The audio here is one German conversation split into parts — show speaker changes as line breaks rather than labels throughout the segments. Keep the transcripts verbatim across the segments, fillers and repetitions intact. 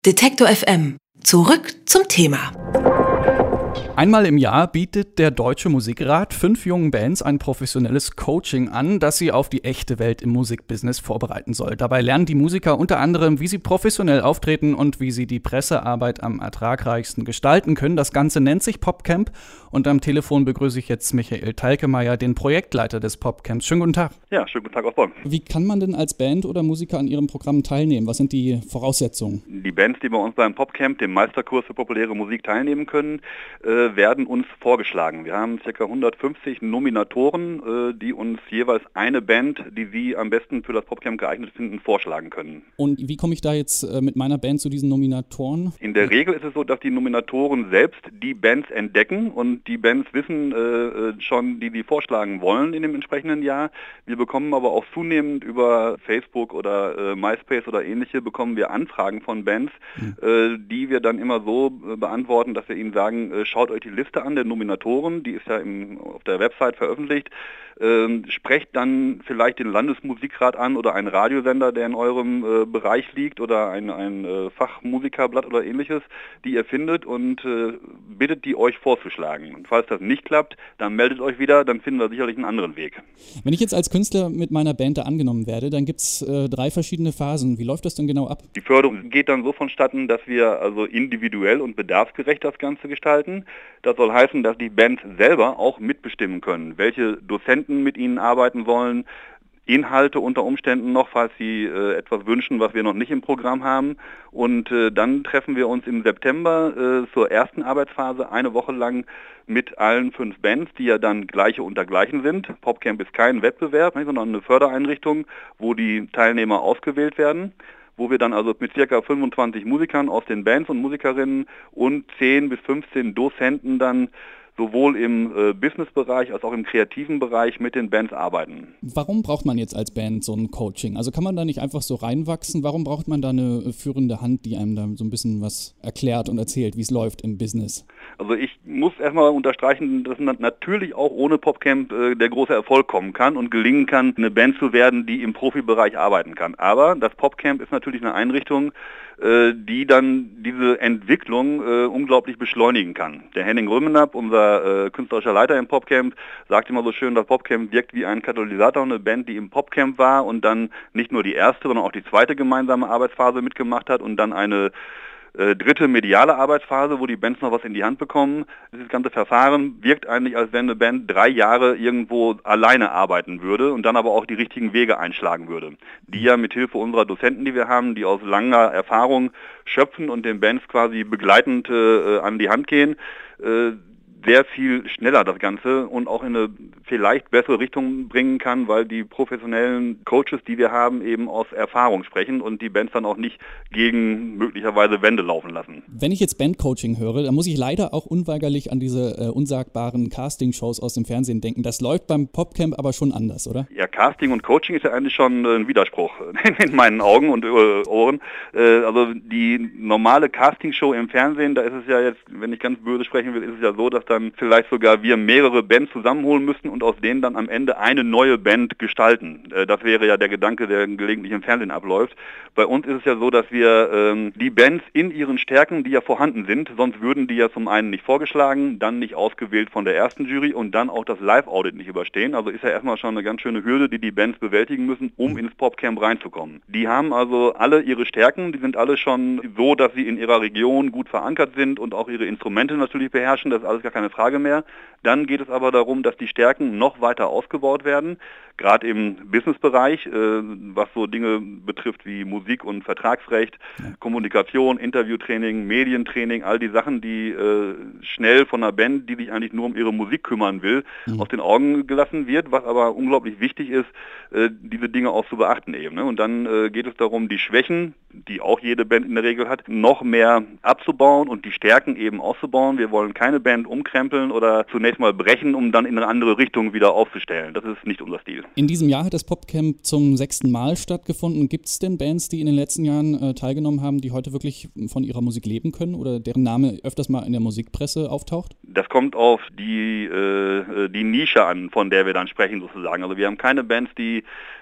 Detektor F M. Zurück zum Thema.
Einmal im Jahr bietet der Deutsche Musikrat fünf jungen Bands ein professionelles Coaching an, das sie auf die echte Welt im Musikbusiness vorbereiten soll. Dabei lernen die Musiker unter anderem, wie sie professionell auftreten und wie sie die Pressearbeit am ertragreichsten gestalten können. Das Ganze nennt sich PopCamp und am Telefon begrüße ich jetzt Michael Talkemeyer, den Projektleiter des PopCamps. Schönen guten Tag.
Ja, schönen guten Tag aus Bonn.
Wie kann man denn als Band oder Musiker an Ihrem Programm teilnehmen? Was sind die Voraussetzungen?
Die Bands, die bei uns beim PopCamp, dem Meisterkurs für populäre Musik, teilnehmen können, äh, werden uns vorgeschlagen. Wir haben ca. hundertfünfzig Nominatoren, äh, die uns jeweils eine Band, die sie am besten für das PopCamp geeignet finden, vorschlagen können.
Und wie komme ich da jetzt äh, mit meiner Band zu diesen Nominatoren?
In der Regel ist es so, dass die Nominatoren selbst die Bands entdecken und die Bands wissen äh, schon, die die vorschlagen wollen in dem entsprechenden Jahr. Wir bekommen aber auch zunehmend über Facebook oder äh, MySpace oder ähnliche, bekommen wir Anfragen von Bands, mhm. äh, die wir dann immer so äh, beantworten, dass wir ihnen sagen, äh, schaut euch die Liste an der Nominatoren, die ist ja im, auf der Website veröffentlicht, ähm, sprecht dann vielleicht den Landesmusikrat an oder einen Radiosender, der in eurem äh, Bereich liegt oder ein, ein äh, Fachmusikerblatt oder ähnliches, die ihr findet und äh, bittet die euch vorzuschlagen. Und falls das nicht klappt, dann meldet euch wieder, dann finden wir sicherlich einen anderen Weg.
Wenn ich jetzt als Künstler mit meiner Band da angenommen werde, dann gibt es äh, drei verschiedene Phasen. Wie läuft das denn genau ab?
Die Förderung geht dann so vonstatten, dass wir also individuell und bedarfsgerecht das Ganze gestalten. Das soll heißen, dass die Bands selber auch mitbestimmen können, welche Dozenten mit ihnen arbeiten wollen, Inhalte unter Umständen noch, falls sie äh, etwas wünschen, was wir noch nicht im Programm haben. Und äh, dann treffen wir uns im September äh, zur ersten Arbeitsphase eine Woche lang mit allen fünf Bands, die ja dann gleiche unter gleichen sind. PopCamp ist kein Wettbewerb, sondern eine Fördereinrichtung, wo die Teilnehmer ausgewählt werden, wo wir dann also mit ca. fünfundzwanzig Musikern aus den Bands und Musikerinnen und zehn bis fünfzehn Dozenten dann sowohl im äh, Businessbereich als auch im kreativen Bereich mit den Bands arbeiten.
Warum braucht man jetzt als Band so ein Coaching? Also kann man da nicht einfach so reinwachsen? Warum braucht man da eine führende Hand, die einem da so ein bisschen was erklärt und erzählt, wie es läuft im Business?
Also ich muss erstmal unterstreichen, dass natürlich auch ohne PopCamp äh, der große Erfolg kommen kann und gelingen kann, eine Band zu werden, die im Profibereich arbeiten kann. Aber das PopCamp ist natürlich eine Einrichtung, äh, die dann diese Entwicklung äh, unglaublich beschleunigen kann. Der Henning Römenapp, unser äh, künstlerischer Leiter im PopCamp, sagt immer so schön, das PopCamp wirkt wie ein Katalysator, eine Band, die im PopCamp war und dann nicht nur die erste, sondern auch die zweite gemeinsame Arbeitsphase mitgemacht hat und dann eine Äh, dritte mediale Arbeitsphase, wo die Bands noch was in die Hand bekommen. Dieses ganze Verfahren wirkt eigentlich, als wenn eine Band drei Jahre irgendwo alleine arbeiten würde und dann aber auch die richtigen Wege einschlagen würde. Die ja mit Hilfe unserer Dozenten, die wir haben, die aus langer Erfahrung schöpfen und den Bands quasi begleitend äh, an die Hand gehen, äh, sehr viel schneller das Ganze und auch in eine vielleicht bessere Richtung bringen kann, weil die professionellen Coaches, die wir haben, eben aus Erfahrung sprechen und die Bands dann auch nicht gegen möglicherweise Wände laufen lassen.
Wenn ich jetzt Bandcoaching höre, dann muss ich leider auch unweigerlich an diese äh, unsagbaren Casting-Shows aus dem Fernsehen denken. Das läuft beim PopCamp aber schon anders, oder?
Ja, Casting und Coaching ist ja eigentlich schon ein Widerspruch in meinen Augen und äh, Ohren. Äh, also die normale Castingshow im Fernsehen, da ist es ja jetzt, wenn ich ganz böse sprechen will, ist es ja so, dass dann vielleicht sogar wir mehrere Bands zusammenholen müssen und aus denen dann am Ende eine neue Band gestalten. Äh, das wäre ja der Gedanke, der gelegentlich im Fernsehen abläuft. Bei uns ist es ja so, dass wir ähm, die Bands in ihren Stärken, die ja vorhanden sind, sonst würden die ja zum einen nicht vorgeschlagen, dann nicht ausgewählt von der ersten Jury und dann auch das Live-Audit nicht überstehen. Also ist ja erstmal schon eine ganz schöne Hürde, die die Bands bewältigen müssen, um ins PopCamp reinzukommen. Die haben also alle ihre Stärken, die sind alle schon so, dass sie in ihrer Region gut verankert sind und auch ihre Instrumente natürlich beherrschen, das ist alles gar keine Frage mehr. Dann geht es aber darum, dass die Stärken noch weiter ausgebaut werden, gerade im Businessbereich, äh, was so Dinge betrifft wie Musik- und Vertragsrecht, ja. Kommunikation, Interviewtraining, Medientraining, all die Sachen, die äh, schnell von einer Band, die sich eigentlich nur um ihre Musik kümmern will, mhm. aus den Augen gelassen wird, was aber unglaublich wichtig ist, äh, diese Dinge auch zu beachten eben. Ne? Und dann äh, geht es darum, die Schwächen, die auch jede Band in der Regel hat, noch mehr abzubauen und die Stärken eben auszubauen. Wir wollen keine Band umkrempeln oder zunächst mal brechen, um dann in eine andere Richtung wieder aufzustellen. Das ist nicht unser Stil.
In diesem Jahr hat das PopCamp zum sechsten Mal stattgefunden. Gibt es denn Bands, die in den letzten Jahren äh, teilgenommen haben, die heute wirklich von ihrer Musik leben können oder deren Name öfters mal in der Musikpresse auftaucht?
Das kommt auf die, äh, die Nische an, von der wir dann sprechen sozusagen. Also wir haben keine Bands, die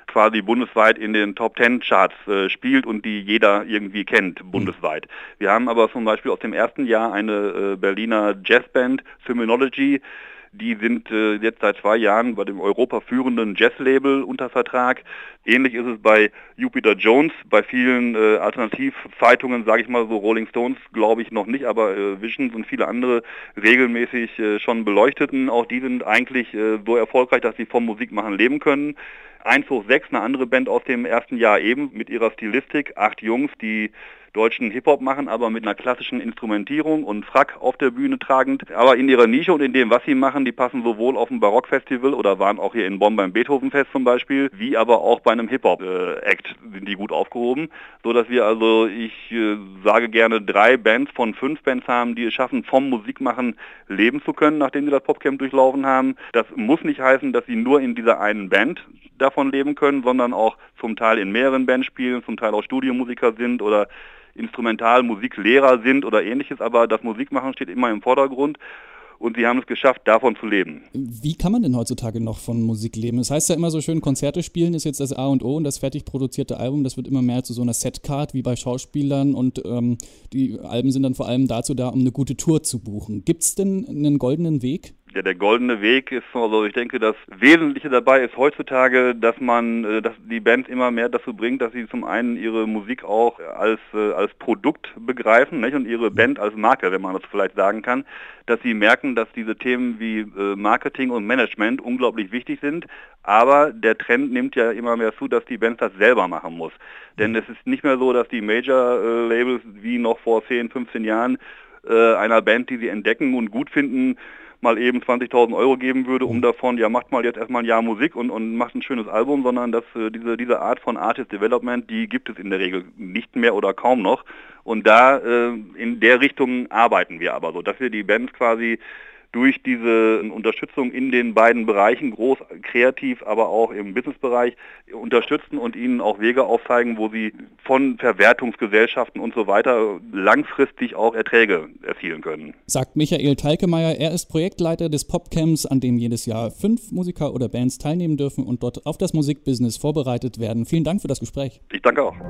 quasi bundesweit in den Top Ten Charts äh, spielt und die jeder irgendwie kennt, bundesweit. Mhm. Wir haben aber zum Beispiel aus dem ersten Jahr eine äh, Berliner Jazzband, Phenomenology. Die sind äh, jetzt seit zwei Jahren bei dem Europa führenden Jazz-Label unter Vertrag. Ähnlich ist es bei Jupiter Jones, bei vielen äh, Alternativzeitungen, sage ich mal so, Rolling Stones glaube ich noch nicht, aber äh, Visions und viele andere regelmäßig äh, schon beleuchteten. Auch die sind eigentlich äh, so erfolgreich, dass sie vom Musikmachen leben können. eins hoch sechs, eine andere Band aus dem ersten Jahr eben, mit ihrer Stilistik, acht Jungs, die deutschen Hip-Hop machen, aber mit einer klassischen Instrumentierung und Frack auf der Bühne tragend. Aber in ihrer Nische und in dem, was sie machen, die passen sowohl auf ein Barockfestival oder waren auch hier in Bonn beim Beethovenfest zum Beispiel, wie aber auch bei einem Hip-Hop-Act sind die gut aufgehoben, so dass wir also, ich äh, sage gerne, drei Bands von fünf Bands haben, die es schaffen, vom Musikmachen leben zu können, nachdem sie das Popcamp durchlaufen haben. Das muss nicht heißen, dass sie nur in dieser einen Band davon leben können, sondern auch zum Teil in mehreren Bands spielen, zum Teil auch Studiomusiker sind oder Instrumentalmusiklehrer sind oder ähnliches, aber das Musikmachen steht immer im Vordergrund und sie haben es geschafft, davon zu leben.
Wie kann man denn heutzutage noch von Musik leben? Das heißt ja immer so schön, Konzerte spielen ist jetzt das A und O und das fertig produzierte Album, das wird immer mehr zu so einer Setcard wie bei Schauspielern und ähm, die Alben sind dann vor allem dazu da, um eine gute Tour zu buchen. Gibt es denn einen goldenen Weg?
Ja, der goldene Weg ist, also ich denke, das Wesentliche dabei ist heutzutage, dass man, dass die Bands immer mehr dazu bringt, dass sie zum einen ihre Musik auch als als Produkt begreifen, nicht? Und ihre Band als Marke, wenn man das vielleicht sagen kann, dass sie merken, dass diese Themen wie Marketing und Management unglaublich wichtig sind, aber der Trend nimmt ja immer mehr zu, dass die Band das selber machen muss. Denn es ist nicht mehr so, dass die Major-Labels wie noch vor zehn, fünfzehn Jahren einer Band, die sie entdecken und gut finden, mal eben zwanzigtausend Euro geben würde, um davon, ja macht mal jetzt erstmal ein Jahr Musik und, und macht ein schönes Album, sondern dass äh, diese, diese Art von Artist Development, die gibt es in der Regel nicht mehr oder kaum noch. Und da äh, in der Richtung arbeiten wir aber so, dass wir die Bands quasi durch diese Unterstützung in den beiden Bereichen, groß, kreativ, aber auch im Businessbereich, unterstützen und ihnen auch Wege aufzeigen, wo sie von Verwertungsgesellschaften und so weiter langfristig auch Erträge erzielen können.
Sagt Michael Teilkemeyer, er ist Projektleiter des Popcamps, an dem jedes Jahr fünf Musiker oder Bands teilnehmen dürfen und dort auf das Musikbusiness vorbereitet werden. Vielen Dank für das Gespräch.
Ich danke auch.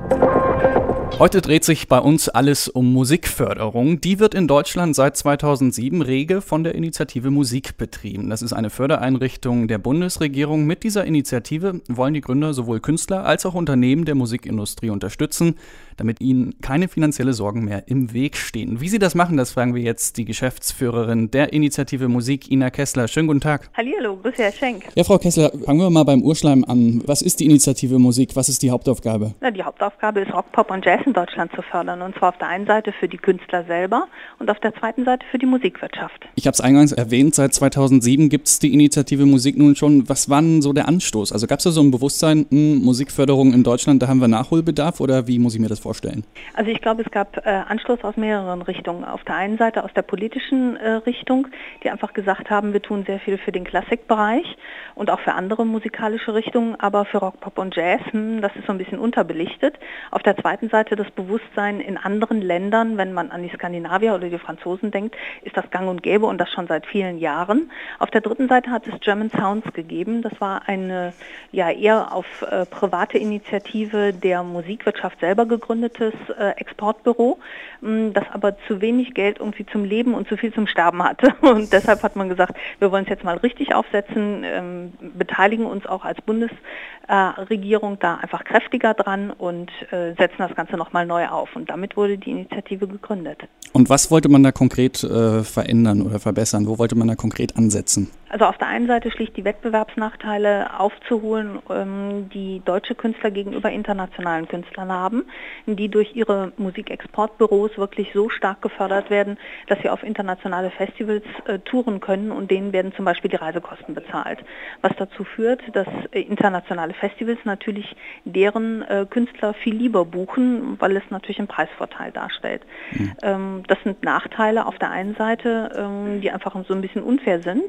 Heute dreht sich bei uns alles um Musikförderung. Die wird in Deutschland seit zweitausendsieben rege von der Initiative Musik betrieben. Das ist eine Fördereinrichtung der Bundesregierung. Mit dieser Initiative wollen die Gründer sowohl Künstler als auch Unternehmen der Musikindustrie unterstützen, damit ihnen keine finanzielle Sorgen mehr im Weg stehen. Wie sie das machen, das fragen wir jetzt die Geschäftsführerin der Initiative Musik, Ina Kessler. Schönen guten Tag.
Hallihallo, grüß Herr Schenk.
Ja, Frau Kessler, fangen wir mal beim Urschleim an. Was ist die Initiative Musik? Was ist die Hauptaufgabe?
Na, die Hauptaufgabe ist, Rock, Pop und Jazz in Deutschland zu fördern. Und zwar auf der einen Seite für die Künstler selber und auf der zweiten Seite für die Musikwirtschaft.
Ich habe es eingangs erwähnt, seit zweitausendsieben gibt es die Initiative Musik nun schon. Was war denn so der Anstoß? Also gab es da so ein Bewusstsein, mh, Musikförderung in Deutschland, da haben wir Nachholbedarf oder wie muss ich mir das vorstellen?
Also ich glaube, es gab äh, Anstoß aus mehreren Richtungen. Auf der einen Seite aus der politischen äh, Richtung, die einfach gesagt haben, wir tun sehr viel für den Klassikbereich und auch für andere musikalische Richtungen, aber für Rock, Pop und Jazz, hm, das ist so ein bisschen unterbelichtet. Auf der zweiten Seite das Bewusstsein in anderen Ländern, wenn man an die Skandinavier oder die Franzosen denkt, ist das gang und gäbe und das schon seit vielen Jahren. Auf der dritten Seite hat es German Sounds gegeben. Das war eine ja eher auf äh, private Initiative der Musikwirtschaft selber gegründetes äh, Exportbüro, mh, das aber zu wenig Geld irgendwie zum Leben und zu viel zum Sterben hatte. Und deshalb hat man gesagt, wir wollen es jetzt mal richtig aufsetzen, ähm, beteiligen uns auch als Bundesregierung äh, da einfach kräftiger dran und äh, setzen das Ganze nochmal neu auf. Und damit wurde die Initiative gegründet.
Und was wollte man da konkret äh, verändern oder verbessern? Wo wollte man da konkret ansetzen?
Also auf der einen Seite schlicht die Wettbewerbsnachteile aufzuholen, ähm, die deutsche Künstler gegenüber internationalen Künstlern haben, die durch ihre Musikexportbüros wirklich so stark gefördert werden, dass sie auf internationale Festivals äh, touren können und denen werden zum Beispiel die Reisekosten bezahlt. Was dazu führt, dass äh, internationale Festivals natürlich deren äh, Künstler viel lieber buchen, weil es natürlich einen Preisvorteil darstellt. Mhm. Ähm, das sind Nachteile auf der einen Seite, ähm, die einfach so ein bisschen unfair sind äh,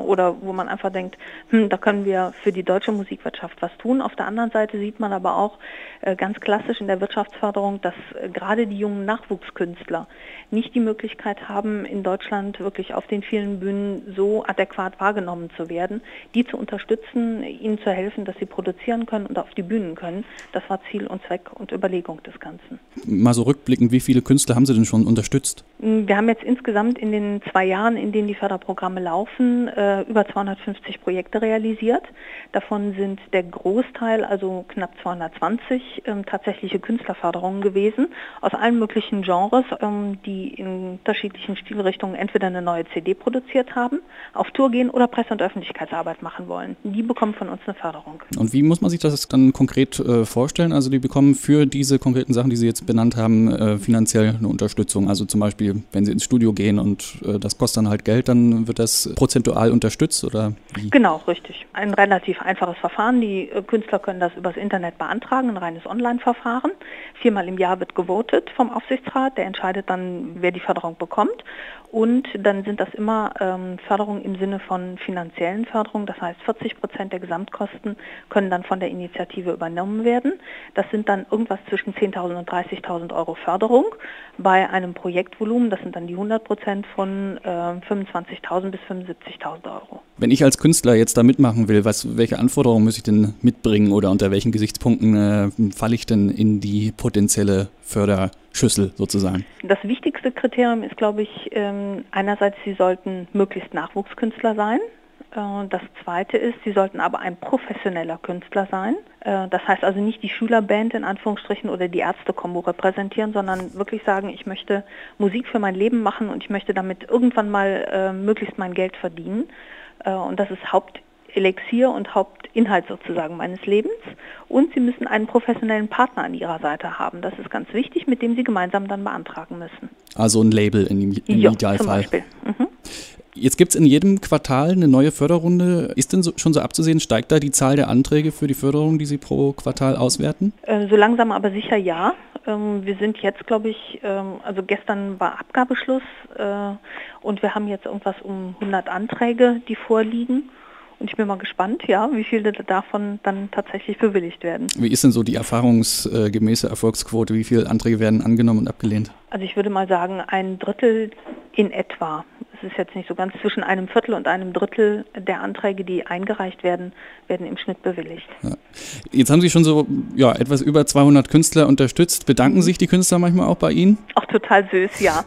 oder wo man einfach denkt, hm, da können wir für die deutsche Musikwirtschaft was tun. Auf der anderen Seite sieht man aber auch äh, ganz klassisch in der Wirtschaftsförderung, dass äh, gerade die jungen Nachwuchskünstler nicht die Möglichkeit haben, in Deutschland wirklich auf den vielen Bühnen so adäquat wahrgenommen zu werden, die zu unterstützen, ihnen zu helfen, dass sie produzieren können und auf die Bühnen können. Das war Ziel und Zweck und Überlegung des Ganzen.
Mal so rückblickend, wie viele Künstler haben Sie denn schon unterstützt?
Wir haben jetzt insgesamt in den zwei Jahren, in denen die Förderprogramme laufen, äh, über zweihundertfünfzig Projekte realisiert. Davon sind der Großteil, also knapp zweihundertzwanzig, ähm, tatsächliche Künstlerförderungen gewesen, aus allen möglichen Genres, ähm, die in unterschiedlichen Stilrichtungen entweder eine neue C D produziert haben, auf Tour gehen oder Presse- und Öffentlichkeitsarbeit machen wollen. Die bekommen von uns eine Förderung.
Und wie muss man sich das dann konkret äh, vorstellen? Also die bekommen für diese konkreten Sachen, die Sie jetzt benannt haben, äh, finanziell eine Unterstützung. Also zum Beispiel, wenn Sie ins Studio gehen und äh, das kostet dann halt Geld, dann wird das prozentual unterstützt oder wie?
Genau, richtig. Ein relativ einfaches Verfahren. Die äh, Künstler können das übers Internet beantragen, ein reines Online-Verfahren. Viermal im Jahr wird gewotet vom Aufsichtsrat. Der entscheidet dann, wer die Förderung bekommt. Und dann sind das immer ähm, Förderungen im Sinne von finanziellen Förderungen. Das heißt, vierzig Prozent der Gesamtkosten können dann von der Initiative übernommen werden. Das sind dann irgendwas zwischen zehntausend und dreißigtausend Euro Förderung bei einem Projektvolumen. Das sind dann die hundert Prozent von äh, fünfundzwanzigtausend bis fünfundsiebzigtausend Euro.
Wenn ich als Künstler jetzt da mitmachen will, was, welche Anforderungen muss ich denn mitbringen oder unter welchen Gesichtspunkten äh, falle ich denn in die potenzielle Förderschüssel sozusagen?
Das wichtigste Kriterium ist, glaube ich, ähm, einerseits, Sie sollten möglichst Nachwuchskünstler sein. Äh, das zweite ist, Sie sollten aber ein professioneller Künstler sein. Äh, das heißt also nicht die Schülerband in Anführungsstrichen oder die Ärzte-Kombo repräsentieren, sondern wirklich sagen, ich möchte Musik für mein Leben machen und ich möchte damit irgendwann mal äh, möglichst mein Geld verdienen. Äh, und das ist Hauptelixier und Hauptinhalt sozusagen meines Lebens. Und Sie müssen einen professionellen Partner an Ihrer Seite haben. Das ist ganz wichtig, mit dem Sie gemeinsam dann beantragen müssen.
Also ein Label im, im
ja,
Idealfall.
Zum Beispiel. Mhm.
Jetzt gibt es in jedem Quartal eine neue Förderrunde. Ist denn so, schon so abzusehen, steigt da die Zahl der Anträge für die Förderung, die Sie pro Quartal auswerten?
Äh, so langsam aber sicher ja. Ähm, wir sind jetzt, glaube ich, ähm, also gestern war Abgabeschluss äh, und wir haben jetzt irgendwas um hundert Anträge, die vorliegen. Und ich bin mal gespannt, ja, wie viele davon dann tatsächlich bewilligt werden.
Wie ist denn so die erfahrungsgemäße Erfolgsquote? Wie viele Anträge werden angenommen und abgelehnt?
Also ich würde mal sagen, ein Drittel in etwa. Es ist jetzt nicht so ganz, zwischen einem Viertel und einem Drittel der Anträge, die eingereicht werden, werden im Schnitt bewilligt.
Ja. Jetzt haben Sie schon so ja, etwas über zweihundert Künstler unterstützt. Bedanken sich die Künstler manchmal auch bei Ihnen?
Auch total süß, ja.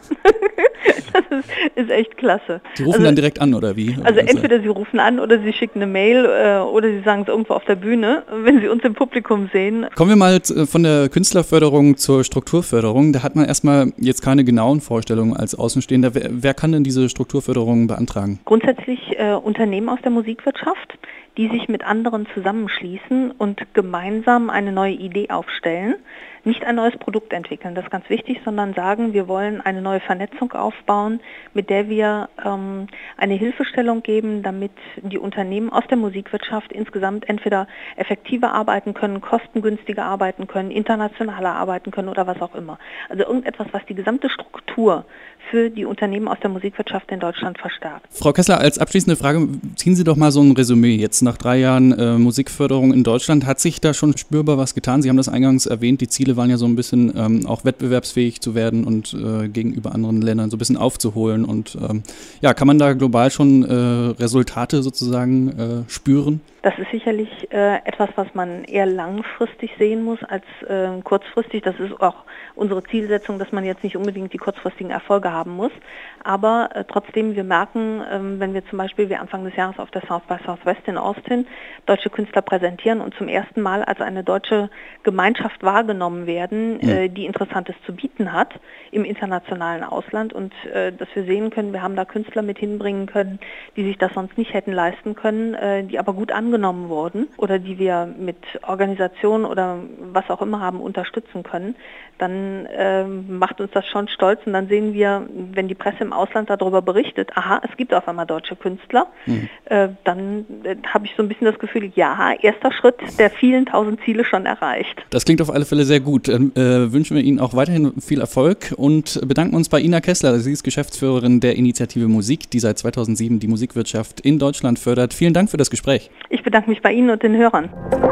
Das ist, ist echt klasse.
Die rufen
also,
dann direkt an, oder wie?
Also entweder sie rufen an oder sie schicken eine Mail äh, oder sie sagen es irgendwo auf der Bühne, wenn sie uns im Publikum sehen.
Kommen wir mal von der Künstlerförderung zur Strukturförderung. Da hat man erstmal jetzt keine genauen Vorstellungen als Außenstehender. Wer, wer kann denn diese Strukturförderung beantragen?
Grundsätzlich äh, Unternehmen aus der Musikwirtschaft, die sich mit anderen zusammenschließen und gemeinsam eine neue Idee aufstellen. Nicht ein neues Produkt entwickeln, das ist ganz wichtig, sondern sagen, wir wollen eine neue Vernetzung aufbauen, mit der wir ähm, eine Hilfestellung geben, damit die Unternehmen aus der Musikwirtschaft insgesamt entweder effektiver arbeiten können, kostengünstiger arbeiten können, internationaler arbeiten können oder was auch immer. Also irgendetwas, was die gesamte Struktur für die Unternehmen aus der Musikwirtschaft in Deutschland verstärkt.
Frau Kessler, als abschließende Frage, ziehen Sie doch mal so ein Resümee. Jetzt nach drei Jahren äh, Musikförderung in Deutschland, hat sich da schon spürbar was getan? Sie haben das eingangs erwähnt, die Ziele waren ja so ein bisschen ähm, auch wettbewerbsfähig zu werden und äh, gegenüber anderen Ländern so ein bisschen aufzuholen. Und ähm, ja, kann man da global schon äh, Resultate sozusagen äh, spüren?
Das ist sicherlich äh, etwas, was man eher langfristig sehen muss als äh, kurzfristig. Das ist auch unsere Zielsetzung, dass man jetzt nicht unbedingt die kurzfristigen Erfolge haben muss. Aber äh, trotzdem, wir merken, äh, wenn wir zum Beispiel wie Anfang des Jahres auf der South by Southwest in Austin deutsche Künstler präsentieren und zum ersten Mal als eine deutsche Gemeinschaft wahrgenommen werden, mhm. äh, die Interessantes zu bieten hat im internationalen Ausland und äh, dass wir sehen können, wir haben da Künstler mit hinbringen können, die sich das sonst nicht hätten leisten können, äh, die aber gut angekommen angenommen wurden oder die wir mit Organisationen oder was auch immer haben unterstützen können, dann äh, macht uns das schon stolz und dann sehen wir, wenn die Presse im Ausland darüber berichtet, aha, es gibt auf einmal deutsche Künstler, mhm. äh, dann äh, habe ich so ein bisschen das Gefühl, ja, erster Schritt der vielen tausend Ziele schon erreicht.
Das klingt auf alle Fälle sehr gut. Ähm, äh, wünschen wir Ihnen auch weiterhin viel Erfolg und bedanken uns bei Ina Kessler. Sie ist Geschäftsführerin der Initiative Musik, die seit zweitausendsieben die Musikwirtschaft in Deutschland fördert. Vielen Dank für das Gespräch.
Ich bedanke mich bei Ihnen und den Hörern.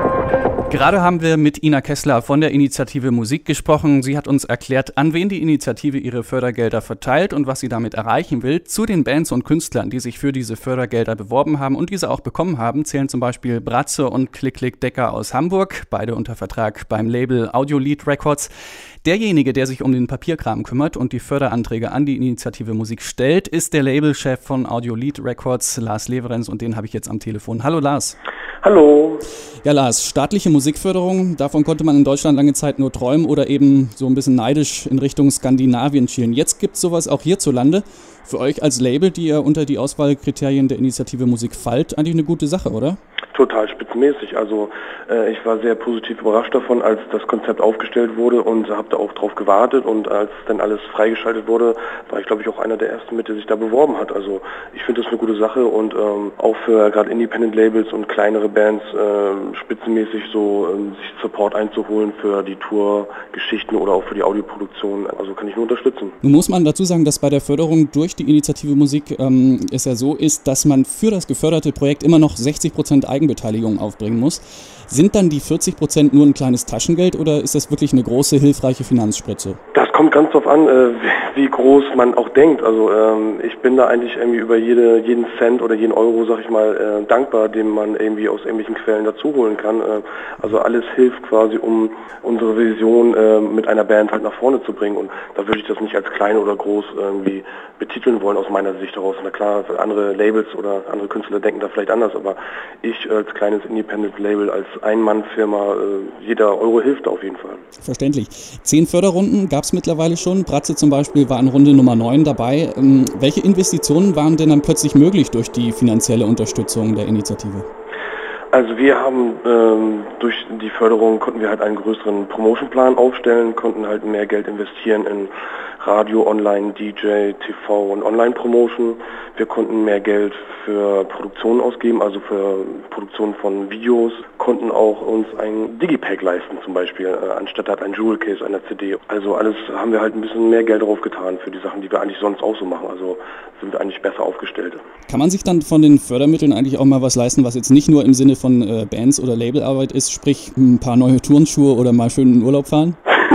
Gerade haben wir mit Ina Kessler von der Initiative Musik gesprochen. Sie hat uns erklärt, an wen die Initiative ihre Fördergelder verteilt und was sie damit erreichen will. Zu den Bands und Künstlern, die sich für diese Fördergelder beworben haben und diese auch bekommen haben, zählen zum Beispiel Bratze und Klick Klick Decker aus Hamburg, beide unter Vertrag beim Label Audiolied Records. Derjenige, der sich um den Papierkram kümmert und die Förderanträge an die Initiative Musik stellt, ist der Labelchef von Audiolied Records, Lars Leverenz, und den habe ich jetzt am Telefon. Hallo Lars.
Hallo.
Ja Lars, staatliche Musikförderung, davon konnte man in Deutschland lange Zeit nur träumen oder eben so ein bisschen neidisch in Richtung Skandinavien schielen. Jetzt gibt es sowas auch hierzulande. Für euch als Label, die ihr unter die Auswahlkriterien der Initiative Musik fallt, eigentlich eine gute Sache, oder?
Total spitzenmäßig. Also äh, ich war sehr positiv überrascht davon, als das Konzept aufgestellt wurde und habe da auch drauf gewartet und als dann alles freigeschaltet wurde, war ich glaube ich auch einer der ersten mit, der sich da beworben hat. Also ich finde das eine gute Sache und ähm, auch für gerade Independent Labels und kleinere Bands äh, spitzenmäßig so ähm, sich Support einzuholen für die Tourgeschichten oder auch für die Audioproduktion. Also kann ich nur unterstützen.
Nun muss man dazu sagen, dass bei der Förderung durch die Initiative Musik ähm, es ja so ist, dass man für das geförderte Projekt immer noch sechzig Prozent Eigenbeteiligung aufbringen muss. Sind dann die vierzig Prozent nur ein kleines Taschengeld oder ist das wirklich eine große, hilfreiche Finanzspritze?
Das kommt ganz drauf an, äh, wie groß man auch denkt. Also ähm, ich bin da eigentlich irgendwie über jede, jeden Cent oder jeden Euro, sag ich mal, äh, dankbar, den man irgendwie aus irgendwelchen Quellen dazu holen kann. Äh, also alles hilft quasi, um unsere Vision äh, mit einer Band halt nach vorne zu bringen. Und da würde ich das nicht als klein oder groß irgendwie betiteln wollen aus meiner Sicht heraus. Na klar, andere Labels oder andere Künstler denken da vielleicht anders, aber ich als kleines Independent-Label, als Ein-Mann-Firma, äh, jeder Euro hilft auf jeden Fall.
Verständlich. Zehn Förderrunden gab es mittlerweile schon. Bratze zum Beispiel war in Runde Nummer neun dabei. Ähm, welche Investitionen waren denn dann plötzlich möglich durch die finanzielle Unterstützung der Initiative?
Also wir haben ähm, durch die Förderung konnten wir halt einen größeren Promotionplan aufstellen, konnten halt mehr Geld investieren in Radio, Online, D J, T V und Online-Promotion. Wir konnten mehr Geld für Produktionen ausgeben, also für Produktion von Videos, konnten auch uns ein Digipack leisten zum Beispiel, äh, anstatt halt ein Jewel Case einer C D. Also alles haben wir halt ein bisschen mehr Geld drauf getan für die Sachen, die wir eigentlich sonst auch so machen. Also sind wir eigentlich besser aufgestellt.
Kann man sich dann von den Fördermitteln eigentlich auch mal was leisten, was jetzt nicht nur im Sinne von äh, Bands oder Labelarbeit ist, sprich ein paar neue Turnschuhe oder mal schön in den Urlaub fahren?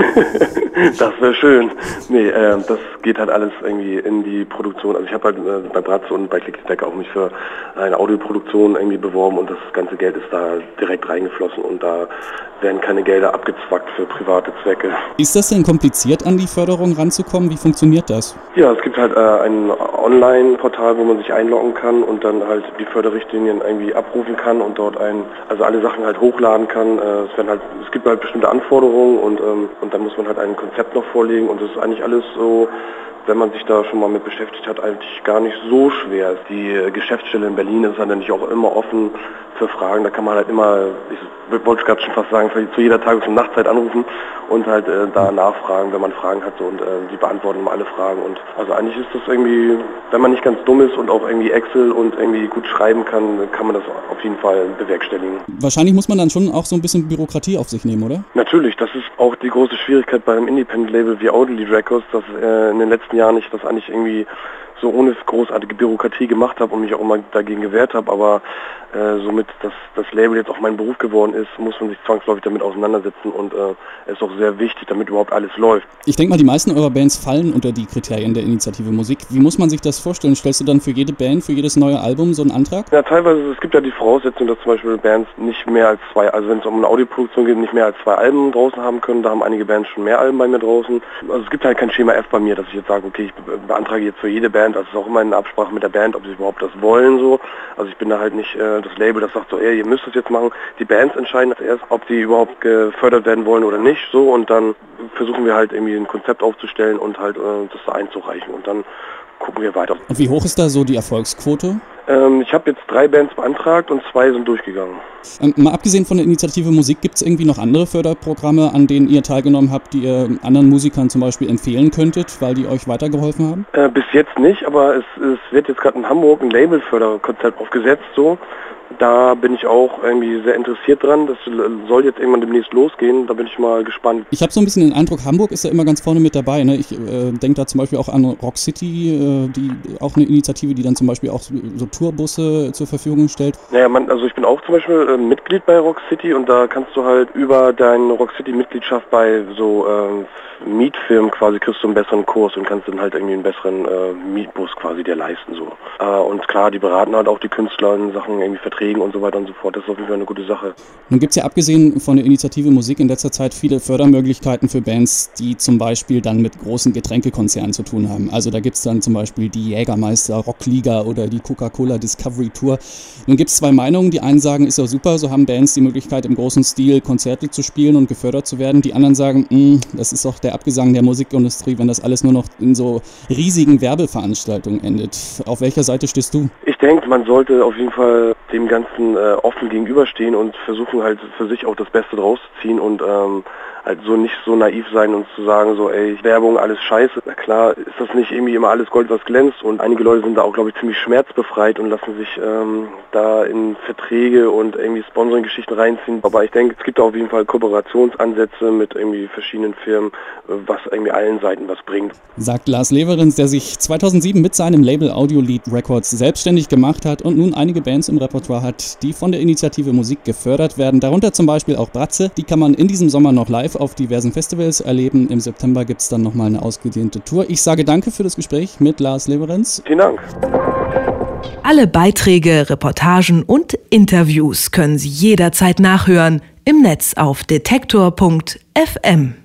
Das wäre schön. Nee, äh, das geht halt alles irgendwie in die Produktion. Also ich habe halt äh, bei Bratze und bei Klick Klick auch mich für eine Audioproduktion irgendwie beworben und das ganze Geld ist da direkt reingeflossen und da werden keine Gelder abgezwackt für private Zwecke.
Ist das denn kompliziert, an die Förderung ranzukommen? Wie funktioniert das?
Ja, es gibt halt äh, ein Online-Portal, wo man sich einloggen kann und dann halt die Förderrichtlinien irgendwie abrufen kann und dort ein, also alle Sachen halt hochladen kann. Äh, es werden halt, es gibt halt bestimmte Anforderungen und ähm, und dann muss man halt ein Konzept noch vorlegen und das ist eigentlich alles so, wenn man sich da schon mal mit beschäftigt hat, eigentlich gar nicht so schwer. Die Geschäftsstelle in Berlin ist natürlich auch immer offen für Fragen. Da kann man halt immer, ich wollte gerade schon fast sagen, zu jeder Tages- und Nachtzeit anrufen und halt äh, da nachfragen, wenn man Fragen hat so, und äh, die beantworten immer alle Fragen. Und also eigentlich ist das irgendwie, wenn man nicht ganz dumm ist und auch irgendwie Excel und irgendwie gut schreiben kann, kann man das auf jeden Fall bewerkstelligen.
Wahrscheinlich muss man dann schon auch so ein bisschen Bürokratie auf sich nehmen, oder?
Natürlich, das ist auch die große Schwierigkeit beim Independent-Label wie Audiolied Records, dass äh, in den letzten Jahren ich das eigentlich irgendwie so ohne großartige Bürokratie gemacht habe und mich auch immer dagegen gewehrt habe, aber äh, somit, dass das Label jetzt auch mein Beruf geworden ist, muss man sich zwangsläufig damit auseinandersetzen und äh, es ist auch sehr wichtig, damit überhaupt alles läuft.
Ich denke mal, die meisten eurer Bands fallen unter die Kriterien der Initiative Musik. Wie muss man sich das vorstellen? Stellst du dann für jede Band, für jedes neue Album so einen Antrag?
Ja, teilweise, es gibt ja die Voraussetzung, dass zum Beispiel Bands nicht mehr als zwei, also wenn es um eine Audioproduktion geht, nicht mehr als zwei Alben draußen haben können. Da haben einige Bands schon mehr Alben bei mir draußen. Also es gibt halt kein Schema F bei mir, dass ich jetzt sage, okay, ich beantrage jetzt für jede Band, also es ist auch immer in Absprache mit der Band, ob sie überhaupt das wollen so. Also ich bin da halt nicht äh, das Label, das sagt so, ey, ihr müsst es jetzt machen. Die Bands entscheiden erst, ob sie überhaupt gefördert werden wollen oder nicht so, und dann versuchen wir halt irgendwie ein Konzept aufzustellen und halt äh, das da einzureichen und dann gucken wir weiter.
Und wie hoch ist da so die Erfolgsquote?
Ähm, ich habe jetzt drei Bands beantragt und zwei sind durchgegangen.
Ähm, mal abgesehen von der Initiative Musik, gibt es irgendwie noch andere Förderprogramme, an denen ihr teilgenommen habt, die ihr anderen Musikern zum Beispiel empfehlen könntet, weil die euch weitergeholfen haben?
Äh, bis jetzt nicht, aber es, es wird jetzt gerade in Hamburg ein Labelförderkonzept aufgesetzt, so. Da bin ich auch irgendwie sehr interessiert dran. Das soll jetzt irgendwann demnächst losgehen. Da bin ich mal gespannt.
Ich habe so ein bisschen den Eindruck, Hamburg ist ja immer ganz vorne mit dabei. Ne? Ich äh, denke da zum Beispiel auch an Rock City, äh, die auch eine Initiative, die dann zum Beispiel auch so Tourbusse zur Verfügung stellt.
Naja, man, also ich bin auch zum Beispiel äh, Mitglied bei Rock City und da kannst du halt über deine Rock City-Mitgliedschaft bei so äh, Mietfirmen quasi kriegst du einen besseren Kurs und kannst dann halt irgendwie einen besseren äh, Mietbus quasi dir leisten. so. Äh, und klar, die beraten halt auch die Künstler in Sachen irgendwie Verträgen und so weiter und so fort. Das ist auf jeden Fall eine gute Sache.
Nun gibt es ja abgesehen von der Initiative Musik in letzter Zeit viele Fördermöglichkeiten für Bands, die zum Beispiel dann mit großen Getränkekonzernen zu tun haben. Also da gibt es dann zum Beispiel die Jägermeister Rockliga oder die Coca-Cola Discovery Tour. Nun gibt es zwei Meinungen. Die einen sagen, ist ja super, so haben Bands die Möglichkeit im großen Stil Konzerte zu spielen und gefördert zu werden. Die anderen sagen, mh, das ist doch der Abgesang der Musikindustrie, wenn das alles nur noch in so riesigen Werbeveranstaltungen endet. Auf welcher Seite stehst du?
Ich denke, man sollte auf jeden Fall dem Ganzen äh, offen gegenüberstehen und versuchen halt für sich auch das Beste draus zu ziehen und ähm, halt so nicht so naiv sein und zu sagen so, ey, Werbung, alles scheiße. Na klar ist das nicht irgendwie immer alles Gold, was glänzt und einige Leute sind da auch, glaube ich, ziemlich schmerzbefreit und lassen sich ähm, da in Verträge und irgendwie Sponsoring-Geschichten reinziehen. Aber ich denke, es gibt auf jeden Fall Kooperationsansätze mit irgendwie verschiedenen Firmen, was irgendwie allen Seiten was bringt.
Sagt Lars Leverenz, der sich zweitausendsieben mit seinem Label Audiolied Records selbstständig gemacht hat und nun einige Bands im Repertoire hat, die von der Initiative Musik gefördert werden. Darunter zum Beispiel auch Bratze. Die kann man in diesem Sommer noch live auf diversen Festivals erleben. Im September gibt es dann nochmal eine ausgedehnte Tour. Ich sage danke für das Gespräch mit Lars Leverenz.
Vielen Dank.
Alle Beiträge, Reportagen und Interviews können Sie jederzeit nachhören im Netz auf detektor punkt f m.